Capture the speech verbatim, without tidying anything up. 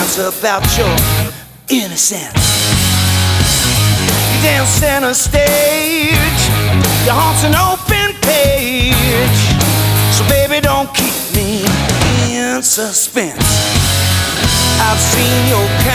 dance about your innocence. You dance center stage, your heart's an open page. So baby, don't keep me in suspense. I've seen your